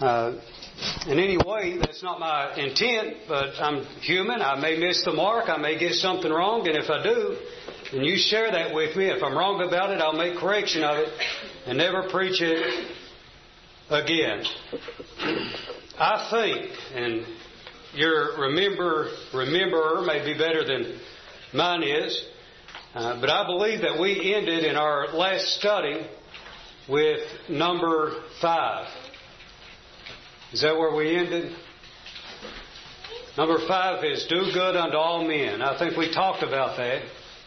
In any way, that's not my intent, but I'm human. I may miss the mark. I may get something wrong. And if I do, then you share that with me. If I'm wrong about it, I'll make correction of it and never preach it again. I think, and your rememberer may be better than mine is, but I believe that we ended in our last study with number 5. Is that where we ended? Number 5 is do good unto all men. I think we talked about that.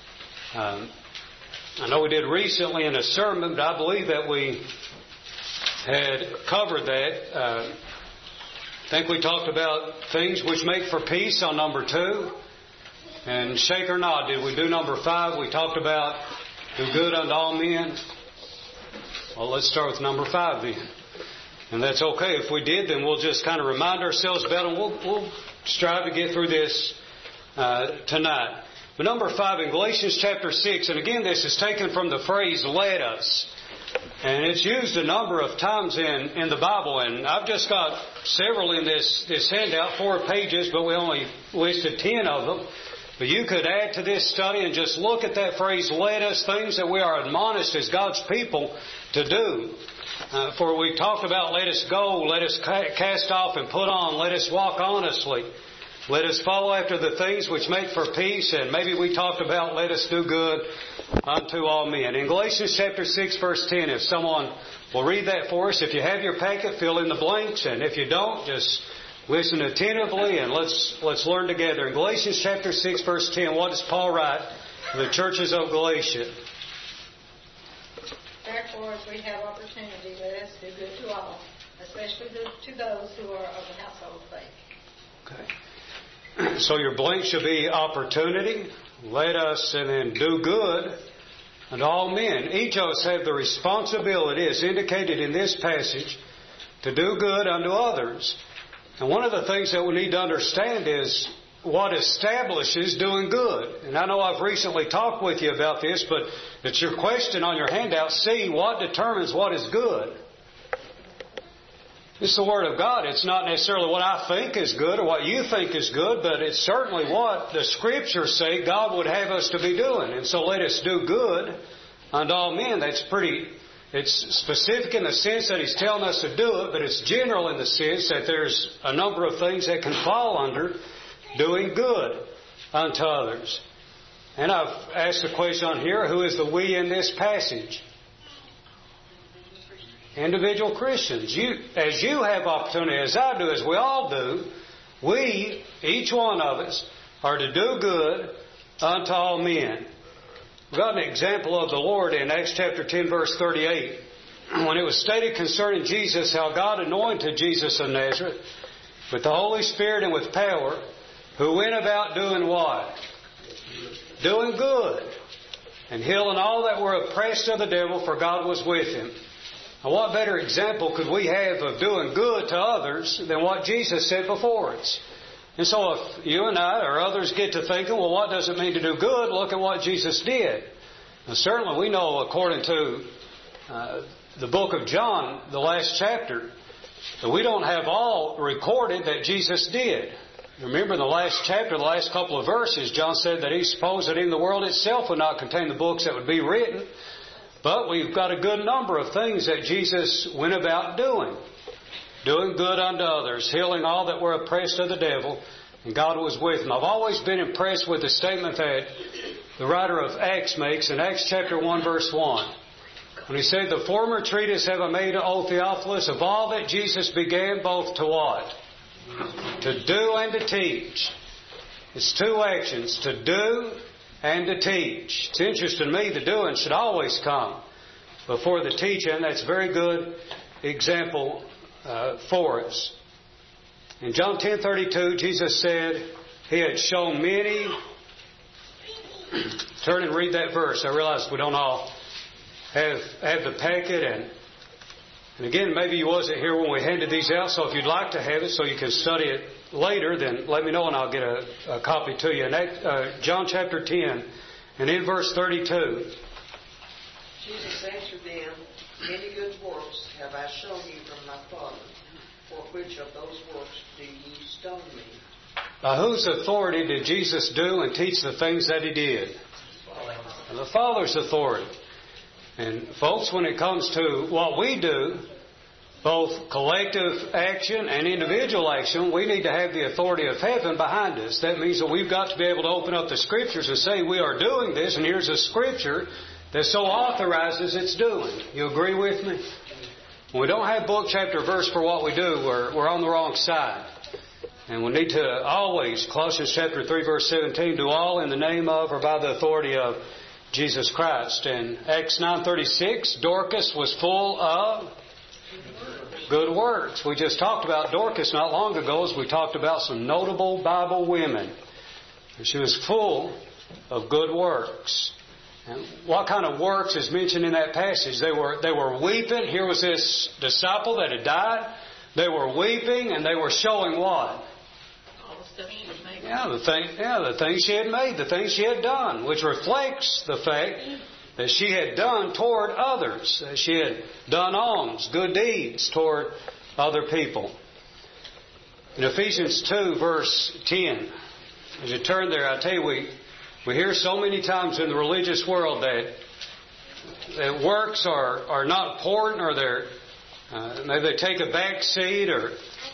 I know we did recently in a sermon, but I believe that we had covered that. I think we talked about things which make for peace on number 2. And shake or not, did we do number 5? We talked about do good unto all men. Well, let's start with number 5 then. And that's okay. If we did, then we'll just kind of remind ourselves about it. We'll strive to get through this tonight. But number 5 in Galatians chapter 6, and again, this is taken from the phrase, let us. And it's used a number of times in the Bible. And I've just got several in this handout, 4 pages, but we only listed 10 of them. But you could add to this study and just look at that phrase, let us, things that we are admonished as God's people to do. For we talked about let us go, let us cast off and put on, let us walk honestly, let us follow after the things which make for peace, and maybe we talked about let us do good unto all men. In Galatians chapter 6 verse 10, if someone will read that for us, if you have your packet, fill in the blanks, and if you don't, just listen attentively and let's learn together. In Galatians chapter 6 verse 10, what does Paul write to the churches of Galatia? Therefore, as we have opportunity, let us do good to all, especially to those who are of the household of faith. Okay. So your blank should be opportunity, let us, and then do good unto all men. Each of us have the responsibility, as indicated in this passage, to do good unto others. And one of the things that we need to understand is what establishes doing good. And I know I've recently talked with you about this, but it's your question on your handout. C, what determines what is good? It's the Word of God. It's not necessarily what I think is good or what you think is good, but it's certainly what the Scriptures say God would have us to be doing. And so let us do good unto all men. It's specific in the sense that He's telling us to do it, but it's general in the sense that there's a number of things that can fall under doing good unto others. And I've asked the question on here, who is the we in this passage? Individual Christians. As you have opportunity, as I do, as we all do, we, each one of us, are to do good unto all men. We've got an example of the Lord in Acts chapter 10 verse 38. When it was stated concerning Jesus, how God anointed Jesus of Nazareth with the Holy Spirit and with power, who went about doing what? Doing good. And healing all that were oppressed of the devil, for God was with him. Now, what better example could we have of doing good to others than what Jesus said before us? And so if you and I or others get to thinking, well, what does it mean to do good? Look at what Jesus did. Now, certainly we know, according to the book of John, the last chapter, that we don't have all recorded that Jesus did. Remember in the last chapter, the last couple of verses, John said that he supposed that in the world itself would not contain the books that would be written. But we've got a good number of things that Jesus went about doing. Doing good unto others, healing all that were oppressed of the devil, and God was with him. I've always been impressed with the statement that the writer of Acts makes in Acts chapter 1 verse 1. When he said, the former treatise have I made, O Theophilus, of all that Jesus began, both to what? To do and to teach. It's 2 actions, to do and to teach. It's interesting to me, the doing should always come before the teaching. That's a very good example for us. In John 10:32, Jesus said He had shown many. Turn and read that verse. I realize we don't all have the packet, and again, maybe you wasn't here when we handed these out, so if you'd like to have it so you can study it later, then let me know and I'll get a copy to you. John chapter 10 and in verse 32. Jesus answered them, many good works have I shown you from my Father. For which of those works do ye stone me? By whose authority did Jesus do and teach the things that He did? The Father's authority. And folks, when it comes to what we do, both collective action and individual action, we need to have the authority of heaven behind us. That means that we've got to be able to open up the Scriptures and say we are doing this, and here's a Scripture that so authorizes its doing. You agree with me? When we don't have book, chapter, verse for what we do, we're on the wrong side. And we need to always, Colossians chapter 3, verse 17, do all in the name of or by the authority of Jesus Christ. And Acts 9:36, Dorcas was full of good works. We just talked about Dorcas not long ago as we talked about some notable Bible women. And she was full of good works. And what kind of works is mentioned in that passage? They were weeping. Here was this disciple that had died. They were weeping and they were showing what? All the stuff she was making. The things she had made, the things she had done, which reflects the fact that she had done toward others. She had done alms, good deeds toward other people. In Ephesians 2, verse 10, as you turn there, I tell you, we hear so many times in the religious world that works are not important, or maybe they take a back seat, or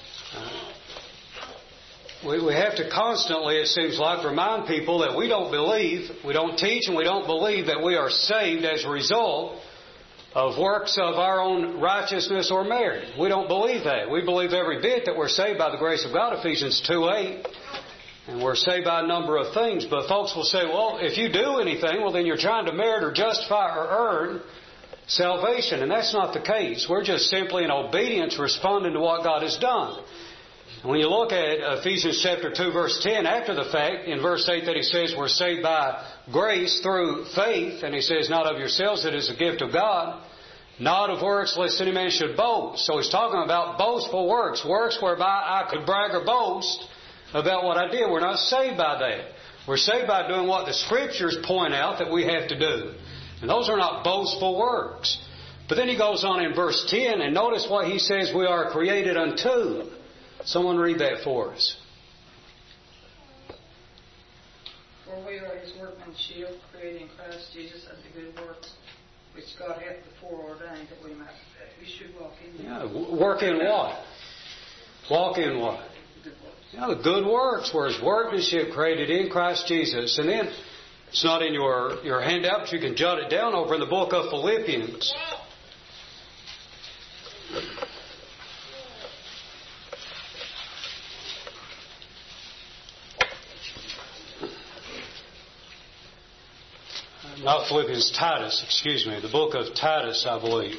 we have to constantly, it seems like, remind people that we don't believe, we don't teach, and we don't believe that we are saved as a result of works of our own righteousness or merit. We don't believe that. We believe every bit that we're saved by the grace of God, Ephesians 2:8. And we're saved by a number of things. But folks will say, well, if you do anything, well, then you're trying to merit or justify or earn salvation. And that's not the case. We're just simply in obedience responding to what God has done. And when you look at Ephesians chapter 2, verse 10, after the fact, in verse 8 that he says we're saved by grace through faith, and he says not of yourselves, it is a gift of God, not of works, lest any man should boast. So he's talking about boastful works, works whereby I could brag or boast about what I did. We're not saved by that. We're saved by doing what the Scriptures point out that we have to do. And those are not boastful works. But then he goes on in verse 10, and notice what he says we are created unto. Someone read that for us. For we are His workmanship, created in Christ Jesus unto good works, which God hath before ordained that we should walk in them. Yeah, work in what? Walk in what? The good works, where His workmanship created in Christ Jesus. And then, it's not in your handout, but you can jot it down over in the book of Philippians. Not Philippians, Titus, excuse me. The book of Titus, I believe.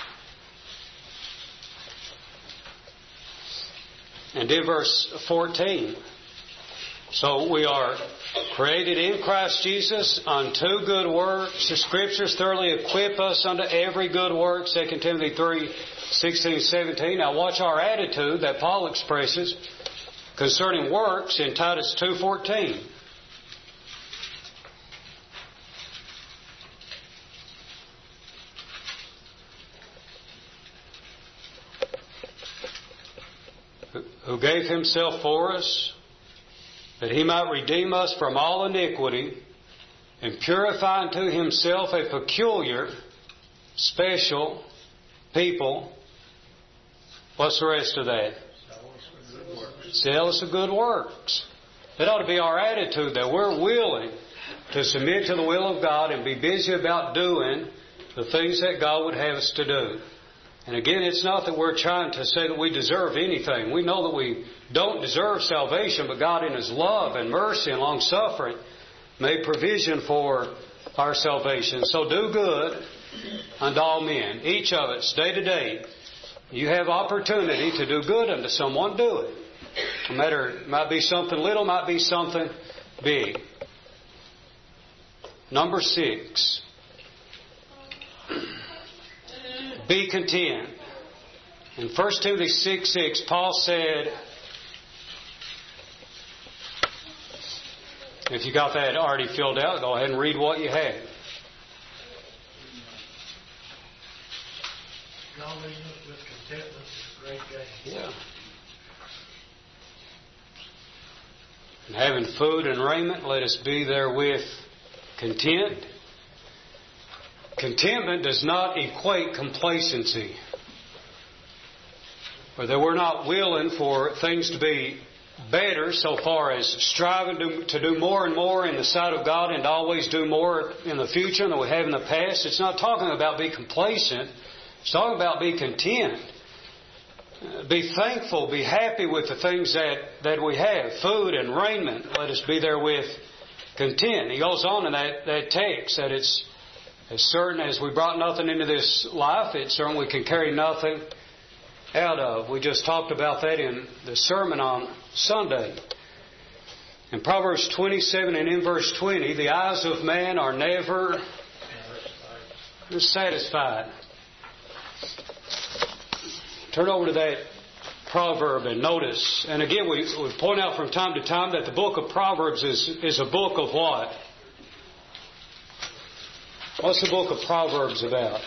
And in verse 14, so we are created in Christ Jesus unto good works. The Scriptures thoroughly equip us unto every good work, 2 Timothy 3:16-17. Now watch our attitude that Paul expresses concerning works in Titus 2:14. Who gave Himself for us, that He might redeem us from all iniquity, and purify unto Himself a peculiar, special people. What's the rest of that? Zealous of good works. That ought to be our attitude, that we're willing to submit to the will of God and be busy about doing the things that God would have us to do. And again, it's not that we're trying to say that we deserve anything. We know that we don't deserve salvation, but God in His love and mercy and long-suffering made provision for our salvation. So do good unto all men. Each of us, day to day, you have opportunity to do good unto someone, do it. No matter, it might be something little, might be something big. Number 6. Be content. In 1 Timothy 6:6, Paul said, if you got that already filled out, go ahead and read what you have. Godliness with contentment is a great gain. Yeah. And having food and raiment, let us be therewith content. Contentment does not equate complacency, or that we're not willing for things to be better so far as striving to do more and more in the sight of God and to always do more in the future than we have in the past. It's not talking about be complacent. It's talking about be content. Be thankful, be happy with the things that we have. Food and raiment, let us be therewith content. He goes on in that text that it's as certain as we brought nothing into this life, it's certain we can carry nothing out of. We just talked about that in the sermon on Sunday. In Proverbs 27 and in verse 20, the eyes of man are never satisfied. Turn over to that proverb and notice. And again, we point out from time to time that the book of Proverbs is a book of what? What's the book of Proverbs about?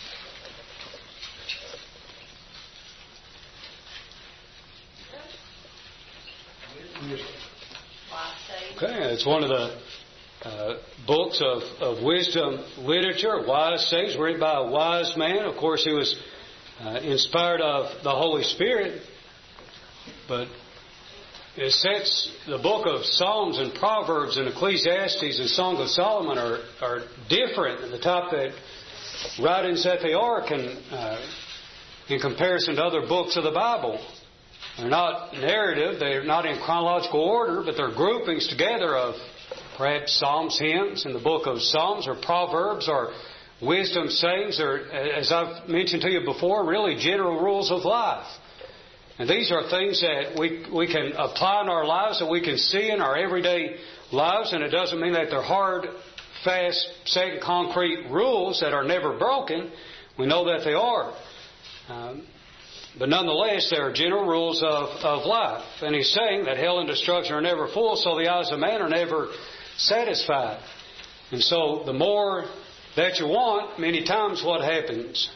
Okay, it's one of the books of wisdom literature, wise sayings, written by a wise man. Of course, he was inspired of the Holy Spirit, but it sets the book of Psalms and Proverbs and Ecclesiastes and Song of Solomon are different than the type that writings that they are can in comparison to other books of the Bible. They're not narrative, they're not in chronological order, but they're groupings together of perhaps Psalms, hymns in the book of Psalms, or Proverbs, or wisdom sayings, or, as I've mentioned to you before, really general rules of life. And these are things that we can apply in our lives, that we can see in our everyday lives, and it doesn't mean that they're hard, fast, set in concrete rules that are never broken. We know that they are. But nonetheless, they are general rules of life. And he's saying that hell and destruction are never full, so the eyes of man are never satisfied. And so the more that you want, many times what happens?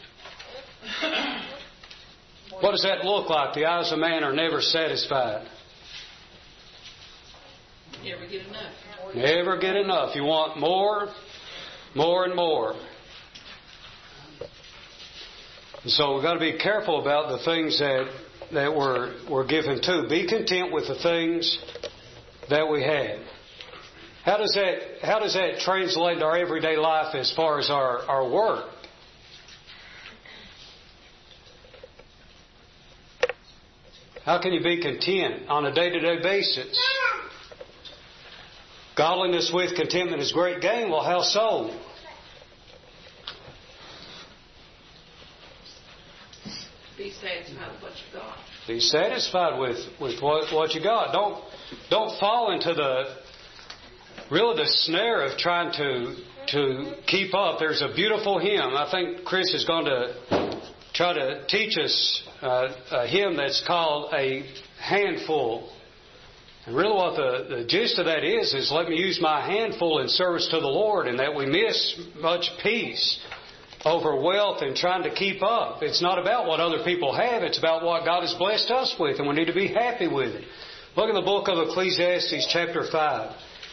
What does that look like? The eyes of man are never satisfied. Never get enough. Never get enough. You want more, more and more. And so we've got to be careful about the things that we're given to. Be content with the things that we have. How does that translate to our everyday life as far as our work? How can you be content on a day-to-day basis? Godliness with contentment is great gain. Well, how so? Be satisfied with what you got. Be satisfied with what you got. Don't fall into the snare of trying to keep up. There's a beautiful hymn. I think Chris is going to try to teach us a hymn that's called A Handful. And really what the gist of that is let me use my handful in service to the Lord, and that we miss much peace over wealth and trying to keep up. It's not about what other people have. It's about what God has blessed us with, and we need to be happy with it. Look in the book of Ecclesiastes chapter 5.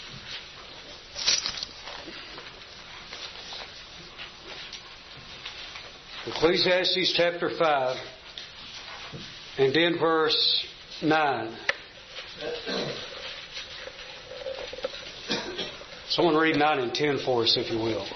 Ecclesiastes chapter 5 and in verse 9. Someone read 9 and 10 for us, if you will.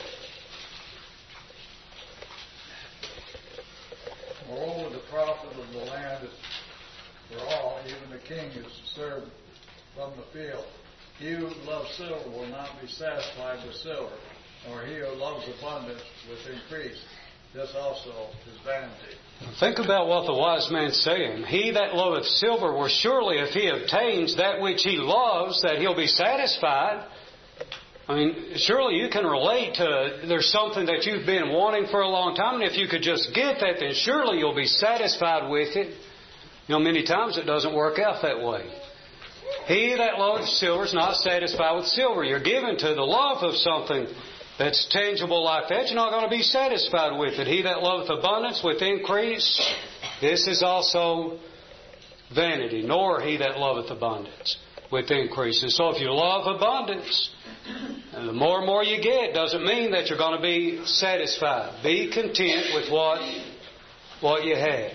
Moreover, the profit of the land is for all, even the king is served from the field. He who loves silver will not be satisfied with silver, nor he who loves abundance with increase. This also is vanity. Think about what the wise man's saying. He that loveth silver will surely, if he obtains that which he loves, that he'll be satisfied. I mean, surely you can relate to there's something that you've been wanting for a long time, and if you could just get that, then surely you'll be satisfied with it. You know, many times it doesn't work out that way. He that loveth silver is not satisfied with silver. You're given to the love of something that's tangible like that, you're not going to be satisfied with it. He that loveth abundance with increase, this is also vanity, nor he that loveth abundance with increase. And so if you love abundance, and the more and more you get, doesn't mean that you're going to be satisfied. Be content with what you have.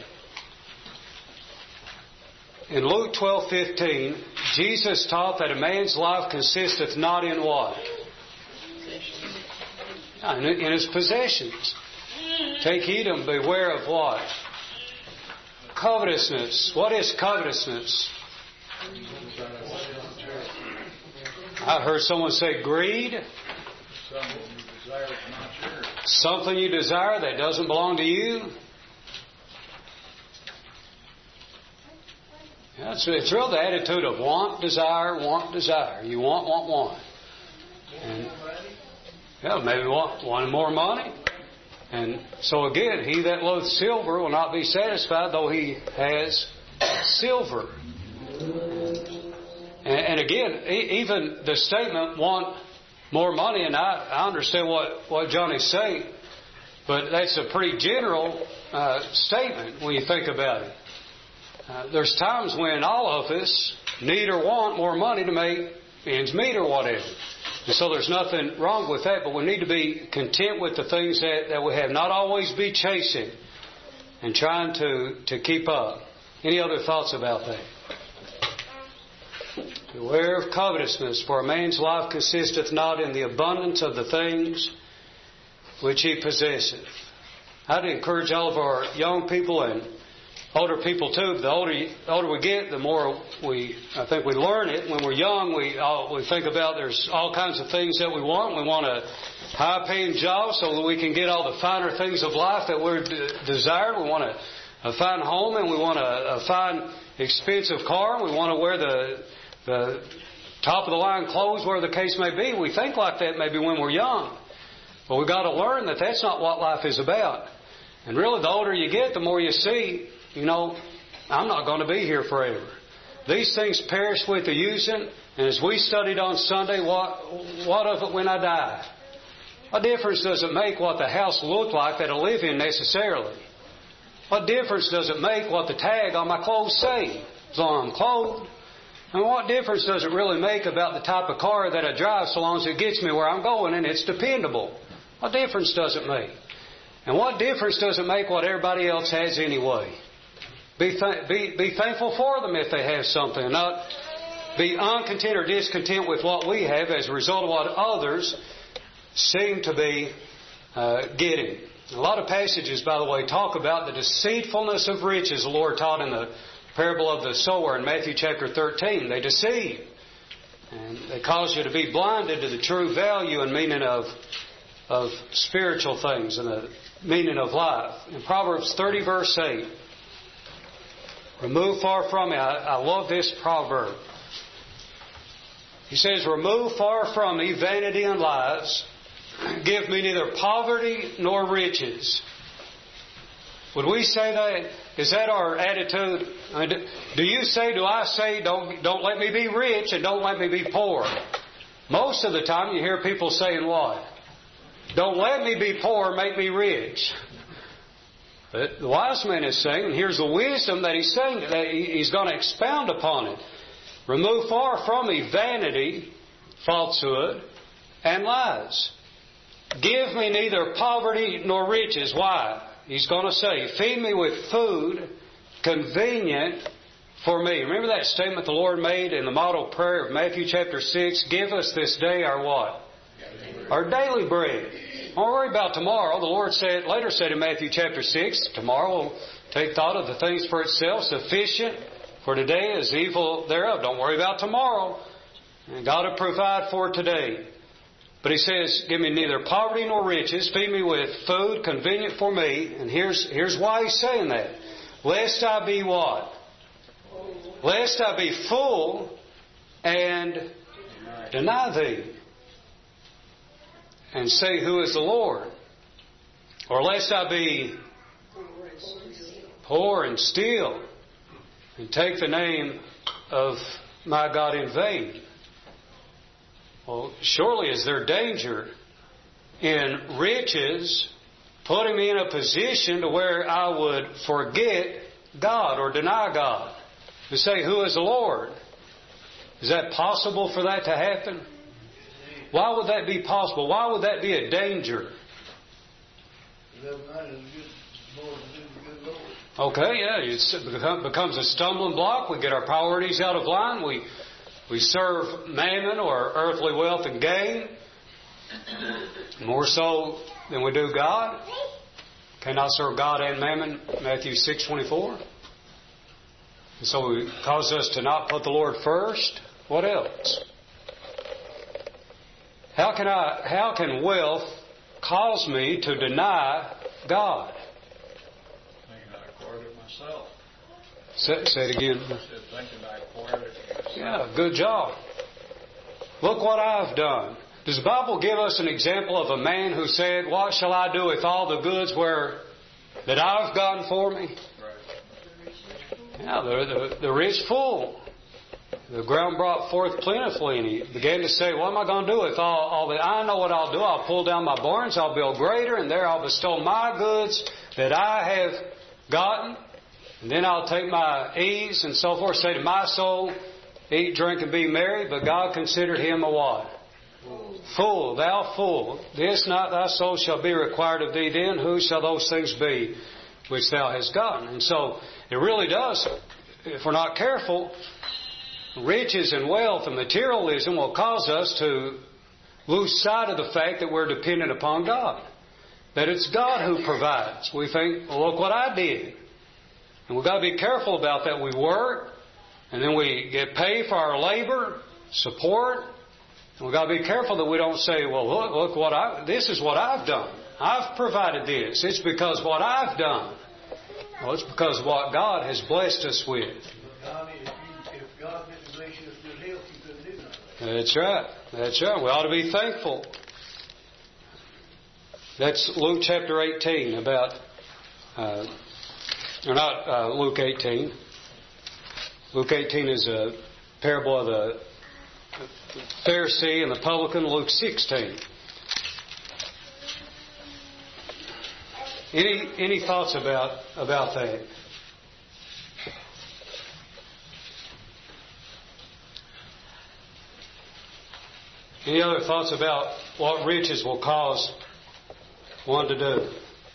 In Luke 12:15, Jesus taught that a man's life consisteth not in what? In his possessions. Take heed and beware of what? Covetousness. What is covetousness? I heard someone say greed. Something you desire that doesn't belong to you. Yeah, it's really the attitude of want, desire, want, desire. You want. And maybe want more money. And so again, he that loveth silver will not be satisfied though he has silver. And again, even the statement, want more money, and I understand what Johnny's saying, but that's a pretty general statement when you think about it. There's times when all of us need or want more money to make ends meet or whatever. And so there's nothing wrong with that, but we need to be content with the things that we have. Not always be chasing and trying to keep up. Any other thoughts about that? Beware of covetousness, for a man's life consisteth not in the abundance of the things which he possesseth. I'd encourage all of our young people and older people too. The older we get, the more I think we learn it. When we're young, we think about there's all kinds of things that we want. We want a high-paying job so that we can get all the finer things of life that we're desired. We want a fine home, and we want a fine, expensive car. We want to wear the top-of-the-line clothes, whatever the case may be. We think like that maybe when we're young. But we've got to learn that that's not what life is about. And really, the older you get, the more you see, I'm not going to be here forever. These things perish with the using. And as we studied on Sunday, what of it when I die? What difference does it make what the house looked like that I live in necessarily? What difference does it make what the tag on my clothes say? As long as I'm clothed. And what difference does it really make about the type of car that I drive so long as it gets me where I'm going and it's dependable? What difference does it make? And what difference does it make what everybody else has anyway? Be thankful for them if they have something. Not be uncontent or discontent with what we have as a result of what others seem to be getting. A lot of passages, by the way, talk about the deceitfulness of riches. The Lord taught in the parable of the sower in Matthew chapter 13. They deceive. And they cause you to be blinded to the true value and meaning of spiritual things and the meaning of life. In Proverbs 30 verse 8, remove far from me. I love this proverb. He says, remove far from me vanity and lies. Give me neither poverty nor riches. Would we say that? Is that our attitude? I mean, do I say, don't let me be rich and don't let me be poor? Most of the time you hear people saying what? Don't let me be poor, make me rich. But the wise man is saying, and here's the wisdom that he's saying, that he's going to expound upon it. Remove far from me vanity, falsehood, and lies. Give me neither poverty nor riches. Why? He's going to say, feed me with food convenient for me. Remember that statement the Lord made in the model prayer of Matthew chapter 6? Give us this day our what? Our daily bread. Don't worry about tomorrow. The Lord later said in Matthew chapter 6, tomorrow will take thought of the things for itself. Sufficient for today is evil thereof. Don't worry about tomorrow. And God will provide for today. But He says, give me neither poverty nor riches. Feed me with food convenient for me. And here's why He's saying that. Lest I be what? Lest I be full and deny Thee. And say, who is the Lord? Or lest I be poor and steal and take the name of my God in vain. Well, surely is there danger in riches putting me in a position to where I would forget God or deny God? and say, who is the Lord? Is that possible for that to happen? Why would that be possible? Why would that be a danger? Okay, yeah, it becomes a stumbling block. We get our priorities out of line. We serve mammon or earthly wealth and gain more so than we do God. Cannot serve God and mammon, Matthew 6:24. And so it causes us to not put the Lord first. What else? How can wealth cause me to deny God? Thinking I acquired it myself. Say it again. I said thinking I acquired it myself. Yeah, good job. Look what I've done. Does the Bible give us an example of a man who said, what shall I do with all the goods that I've gotten for me? Right. Yeah, the rich fool. The ground brought forth plentifully, and he began to say, what am I going to do with all that? I know what I'll do. I'll pull down my barns, I'll build greater, and there I'll bestow my goods that I have gotten. And then I'll take my ease and so forth, say to my soul, eat, drink, and be merry. But God considered him a what? Fool, thou fool. This not thy soul shall be required of thee then. Who shall those things be which thou hast gotten? And so it really does, if we're not careful, riches and wealth and materialism will cause us to lose sight of the fact that we're dependent upon God. That it's God who provides. We think, well, look what I did. And we've got to be careful about that. We work, and then we get paid for our labor, support. And we've got to be careful that we don't say, well, look this is what I've done. I've provided this. It's because of what I've done. Well, it's because of what God has blessed us with. If God didn't bless you with good health, you couldn't do nothing. That's right. That's right. We ought to be thankful. That's Luke chapter 18 about, Luke 18. Luke 18 is a parable of the Pharisee and the publican. Luke 16. Any thoughts about that? Any other thoughts about what riches will cause one to do?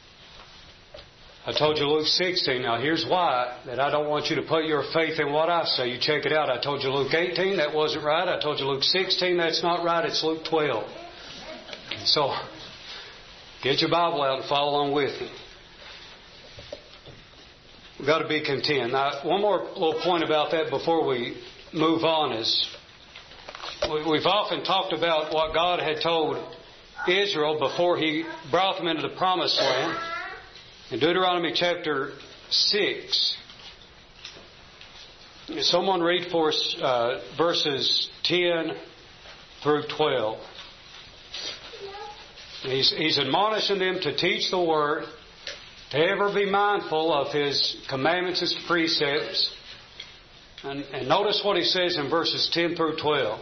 I told you Luke 16. Now here's why that I don't want you to put your faith in what I say. You check it out. I told you Luke 18. That wasn't right. I told you Luke 16. That's not right. It's Luke 12. So get your Bible out and follow along with me. We've got to be content. Now, one more little point about that before we move on is we've often talked about what God had told Israel before He brought them into the Promised Land. In Deuteronomy chapter 6, someone read for us verses 10 through 12. He's admonishing them to teach the Word, to ever be mindful of His commandments, His precepts. And notice what he says in verses 10 through 12.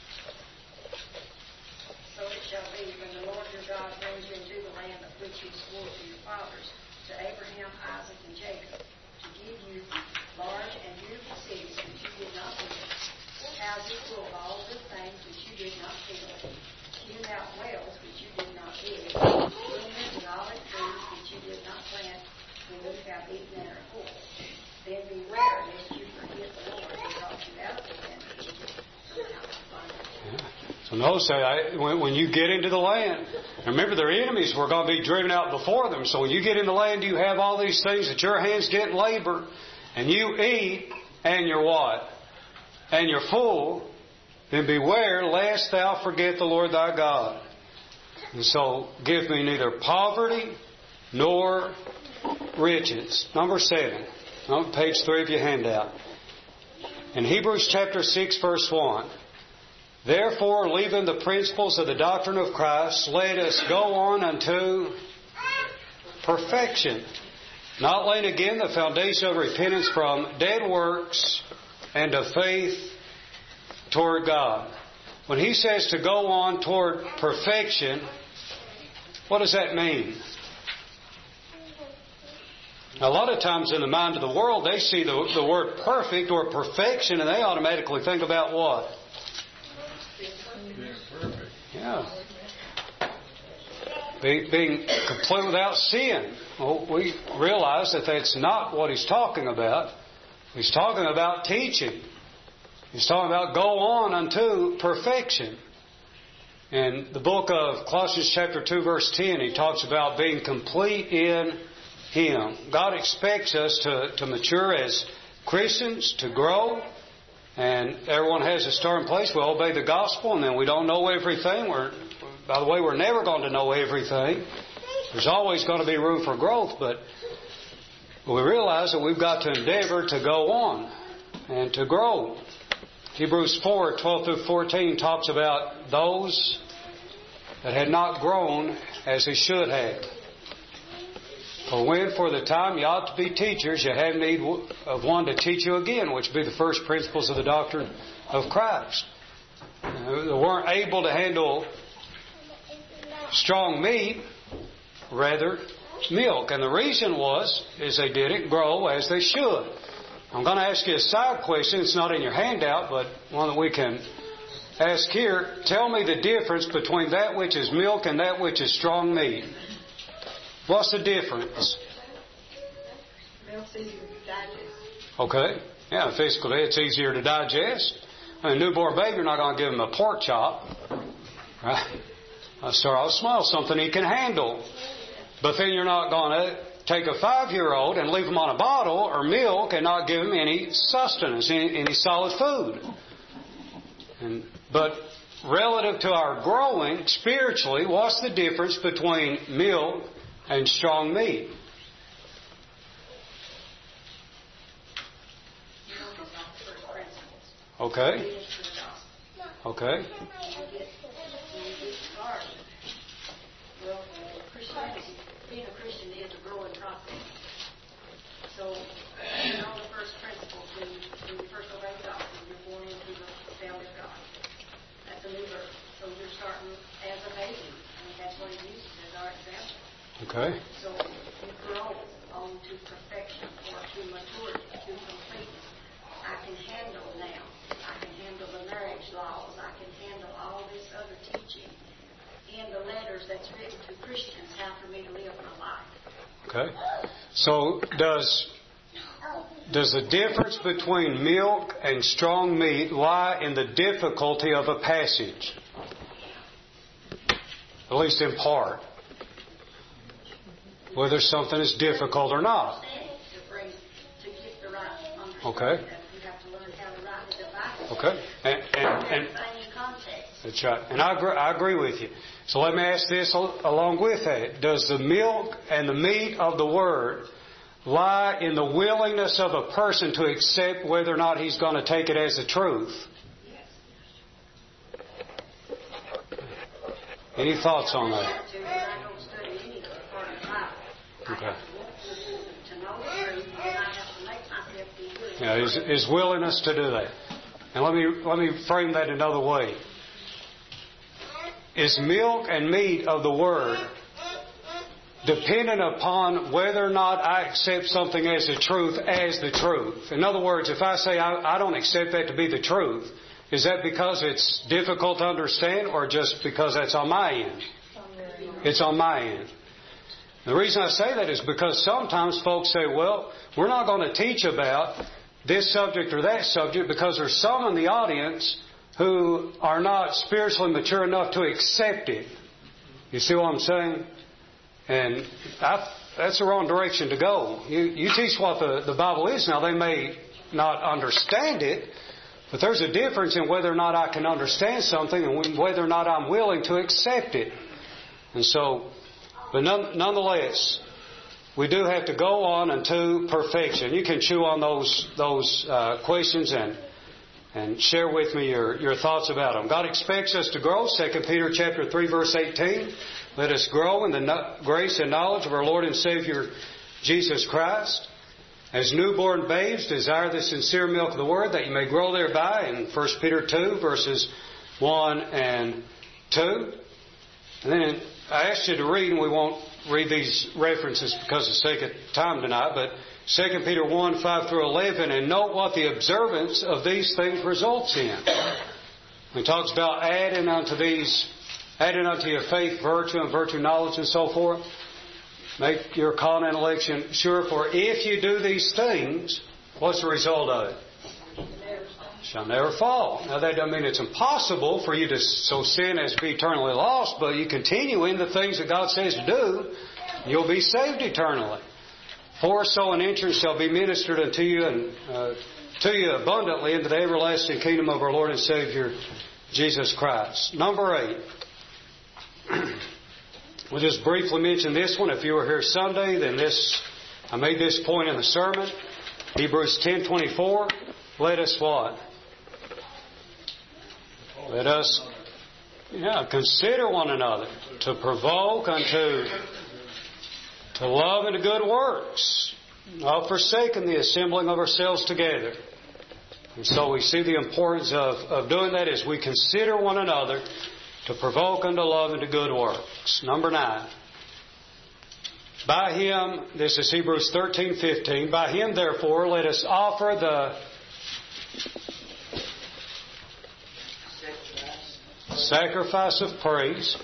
So it shall be when the Lord your God brings you into the land of which He swore to your fathers, to Abraham, Isaac, and Jacob, to give you large and beautiful cities which you did not build, houses full of all good things which you did not build, hewn out wells which you did not dig, vineyards and olive trees which you did not plant, when you have eaten and are full. Then beware lest you forget the Lord who brought you out of the land of Egypt from the house of bondage. So notice that when you get into the land, remember their enemies were going to be driven out before them. So when you get in the land, you have all these things that your hands get in labor, and you eat, and you're what? And you're full. Then beware lest thou forget the Lord thy God. And so give me neither poverty nor riches. Number 7. On page 3 of your handout. In Hebrews chapter 6 verse 1. Therefore, leaving the principles of the doctrine of Christ, let us go on unto perfection, not laying again the foundation of repentance from dead works and of faith toward God. When he says to go on toward perfection, what does that mean? A lot of times in the mind of the world, they see the word perfect or perfection, and they automatically think about what? Being perfect. Yeah. Being complete without sin. Well, we realize that that's not what he's talking about. He's talking about teaching. He's talking about go on unto perfection. In the book of Colossians chapter 2 verse 10, he talks about being complete in Him. God expects us to mature as Christians, to grow. And everyone has a starting place. We obey the gospel, and then we don't know everything. By the way, we're never going to know everything. There's always going to be room for growth, but we realize that we've got to endeavor to go on and to grow. Hebrews 4:12 through 14 talks about those that had not grown as they should have. For when for the time you ought to be teachers, you have need of one to teach you again, which be the first principles of the doctrine of Christ. They weren't able to handle strong meat, rather milk. And the reason is they didn't grow as they should. I'm going to ask you a side question. It's not in your handout, but one that we can ask here. Tell me the difference between that which is milk and that which is strong meat. What's the difference? Milk's easier to digest. Okay. Yeah, physically it's easier to digest. A newborn baby, you're not going to give him a pork chop. Right? I'll smell something he can handle. But then you're not going to take a 5-year-old and leave him on a bottle or milk and not give him any sustenance, any solid food. But relative to our growing spiritually, what's the difference between milk and strong meat? Okay. Okay. Well, Christianity, being a Christian is a growing process. So, you know the first principles, when you first obey God, you're born into the family of God. That's a new birth. So you're starting as a baby. I mean, that's what He uses as our example. Okay. So you grow on to perfection or to maturity, to completeness. I can handle now. I can handle the marriage laws. I can handle all this other teaching in the letters that's written to Christians, how for me to live my life. Okay. So does the difference between milk and strong meat lie in the difficulty of a passage? At least in part. Whether something is difficult or not. To get the right understanding. Okay. You have to learn how to rightly divide it. Okay. And that's right. And I agree with you. So let me ask this along with that. Does the milk and the meat of the Word lie in the willingness of a person to accept whether or not he's going to take it as the truth? Yes. Any thoughts on that? I don't study any part of the Bible. Okay. I have to know the truth, and I have to make myself be willing. Yeah, his willingness to do that. And let me frame that another way. Is milk and meat of the Word dependent upon whether or not I accept something as the truth? In other words, if I say I don't accept that to be the truth, is that because it's difficult to understand or just because that's on my end? It's on my end. The reason I say that is because sometimes folks say, well, we're not going to teach about this subject or that subject because there's some in the audience who are not spiritually mature enough to accept it. You see what I'm saying? And that's the wrong direction to go. You teach what the Bible is. Now, they may not understand it, but there's a difference in whether or not I can understand something and whether or not I'm willing to accept it. And so, but nonetheless, we do have to go on unto perfection. You can chew on those questions and share with me your thoughts about them. God expects us to grow. 2 Peter chapter 3, verse 18. Let us grow in the grace and knowledge of our Lord and Savior, Jesus Christ. As newborn babes, desire the sincere milk of the Word, that you may grow thereby. In 1 Peter 2, verses 1 and 2. And then I asked you to read, and we won't read these references because of the sake of time tonight, but 2 Peter 1, 5 through 11, and note what the observance of these things results in. He talks about adding unto your faith virtue, and virtue knowledge, and so forth. Make your calling and election sure, for if you do these things, what's the result of it? Shall never fall. Now that doesn't mean it's impossible for you to so sin as to be eternally lost, but you continue in the things that God says to do, you'll be saved eternally. For so an entrance shall be ministered unto you and to you abundantly into the everlasting kingdom of our Lord and Savior Jesus Christ. Number 8. We'll just briefly mention this one. If you were here Sunday, then I made this point in the sermon. Hebrews 10:24. Let us what? Let us consider one another to provoke unto to love and to good works, not forsaking the assembling of ourselves together. And so we see the importance of doing that as we consider one another to provoke unto love and to good works. Number 9. By Him, this is Hebrews 13:15. By Him, therefore, let us offer the sacrifice of praise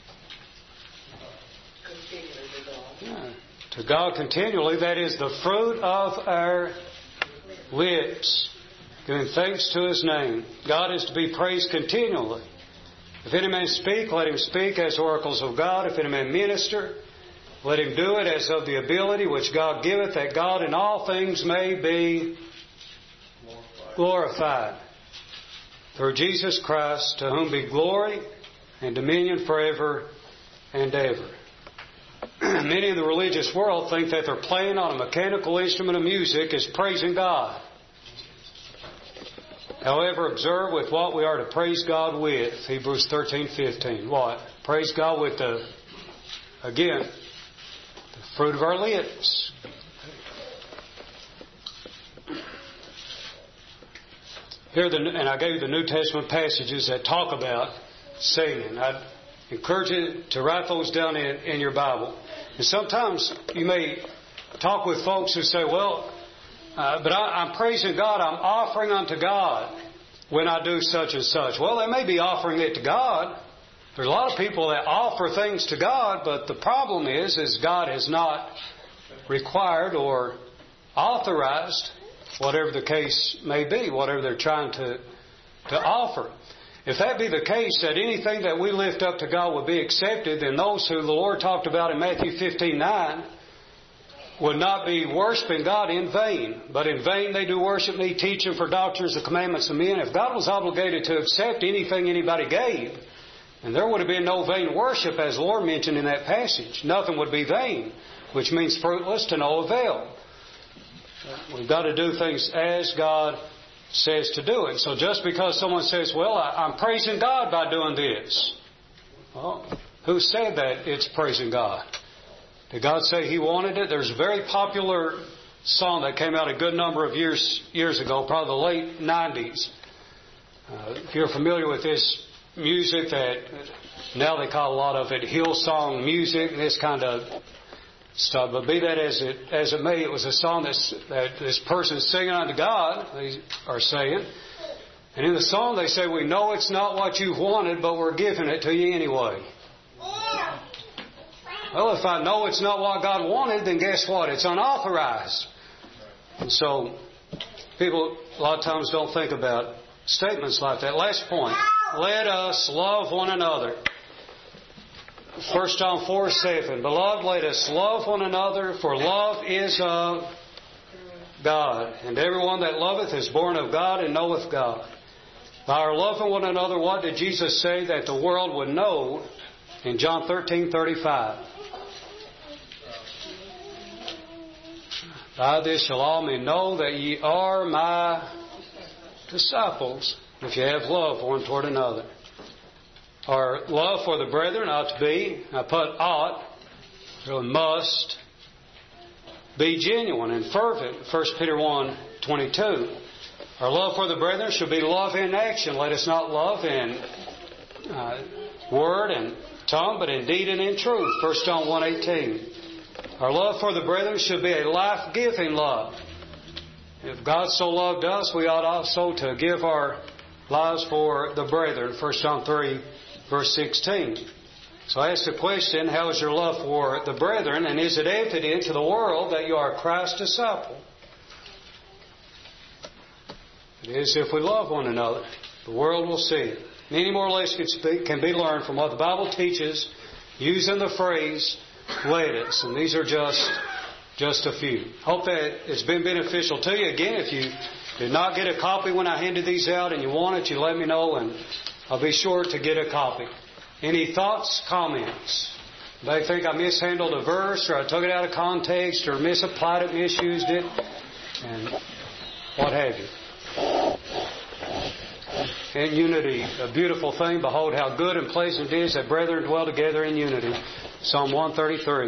to God continually. That is the fruit of our lips, giving thanks to His name. God is to be praised continually. If any man speak, let him speak as oracles of God. If any man minister, let him do it as of the ability which God giveth, that God in all things may be glorified. Through Jesus Christ, to whom be glory and dominion forever and ever. Many in the religious world think that they're playing on a mechanical instrument of music is praising God. However, observe with what we are to praise God with. Hebrews 13:15. What? Praise God with the fruit of our lips. Here, and I gave you the New Testament passages that talk about singing. I'd encourage you to write those down in your Bible. And sometimes you may talk with folks who say, well, but I'm praising God, I'm offering unto God when I do such and such. Well, they may be offering it to God. There's a lot of people that offer things to God, but the problem is God has not required or authorized whatever the case may be, whatever they're trying to offer. If that be the case, that anything that we lift up to God will be accepted, then those who the Lord talked about in Matthew 15:9 would not be worshiping God in vain. But in vain they do worship me, teaching for doctrines the commandments of men. If God was obligated to accept anything anybody gave, then there would have been no vain worship, as the Lord mentioned in that passage. Nothing would be vain, which means fruitless, to no avail. We've got to do things as God says to do it. So just because someone says, well, I'm praising God by doing this. Well, who said that it's praising God? Did God say He wanted it? There's a very popular song that came out a good number of years ago, probably the late 90s. If you're familiar with this music that now they call a lot of it Hillsong music, this kind of stuff. But be that as it may, it was a song that this person singing unto God, they are saying. And in the song they say, we know it's not what you've wanted, but we're giving it to you anyway. Well, if I know it's not what God wanted, then guess what? It's unauthorized. And so people a lot of times don't think about statements like that. Last point. Let us love one another. 1 John 4:7. Beloved, let us love one another, for love is of God. And everyone that loveth is born of God and knoweth God. By our loving one another, what did Jesus say that the world would know in John 13:35? By this shall all men know that ye are my disciples, if you have love one toward another. Our love for the brethren ought to be, I put ought, really must, be genuine and fervent. 1 Peter 1:22. Our love for the brethren should be love in action. Let us not love in word and tongue, but in deed and in truth. 1 John 1:18. Our love for the brethren should be a life-giving love. If God so loved us, we ought also to give our lives for the brethren. 1 John 3, verse 16. So I ask the question, how is your love for the brethren, and is it evident to the world that you are Christ's disciple? It is if we love one another. The world will see it. Many more lessons can be learned from what the Bible teaches using the phrase, let us. And these are just a few. Hope that it's been beneficial to you. Again, if you did not get a copy when I handed these out and you want it, you let me know and I'll be sure to get a copy. Any thoughts, comments? They think I mishandled a verse or I took it out of context or misapplied it, misused it, and what have you. In unity, a beautiful thing. Behold how good and pleasant it is that brethren dwell together in unity. Psalm 133.